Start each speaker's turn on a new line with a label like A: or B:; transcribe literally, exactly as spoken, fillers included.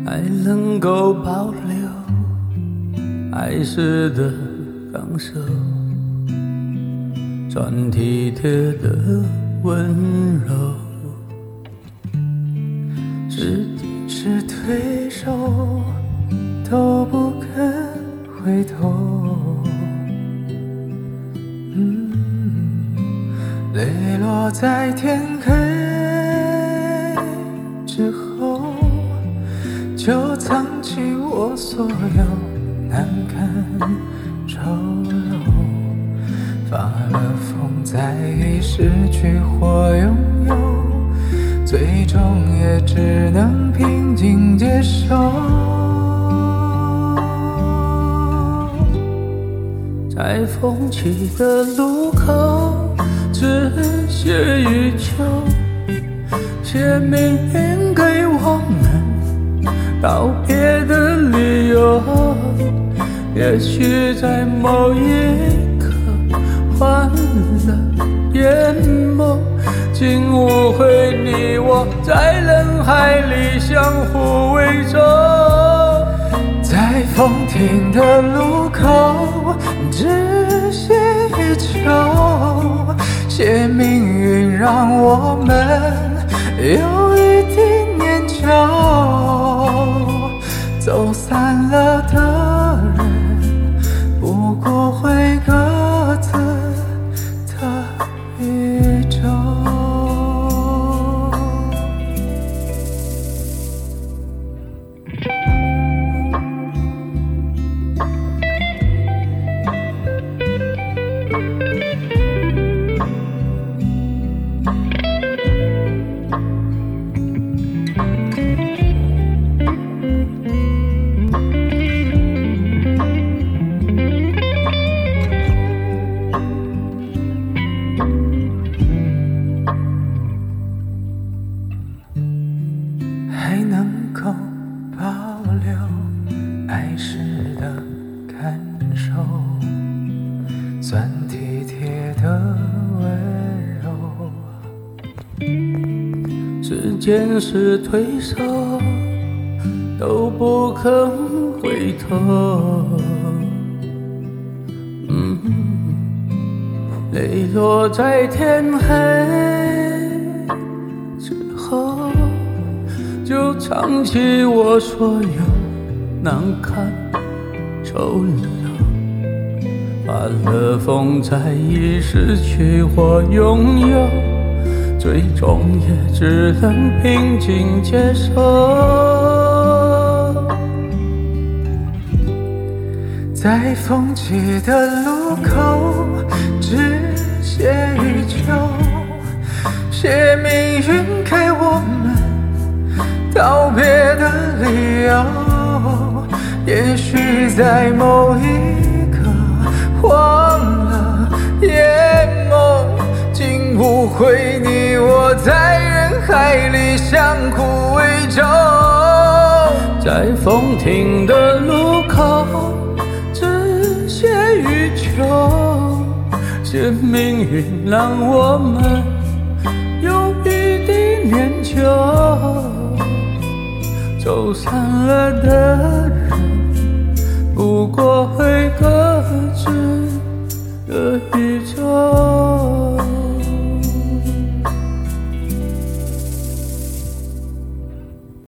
A: 还能够保留爱时的感受，穿体贴的温柔。是坚持退守，都不肯回头。嗯，泪落在天黑之后，就藏起我所有难堪丑陋。发了疯，在意失去或拥有，最终也只能平静接受。在风起的路口，只写欲求，写命运给我们道别的理由。也许在某一刻换了眼眸，竟误会你我在人海里相互围咒。在风停的路口，只写欲求，写命运让我们有一定念旧。走散了的人，不过会各自的宇宙。还能够保留爱时的感受，算体贴的温柔。时间是推手，都不肯回头。嗯，泪落在天黑之后，就藏起我所有难堪丑陋。发了疯，在意失去或拥有，最终也只能平静接受。在风起的路口，只写欲求，写命运给我们道别的理由。也许在某一刻忘了眼眸，竟误会你我在人海里相互围咒。在风停的路口，只写欲求，写命运让我们有一定念旧。走散了的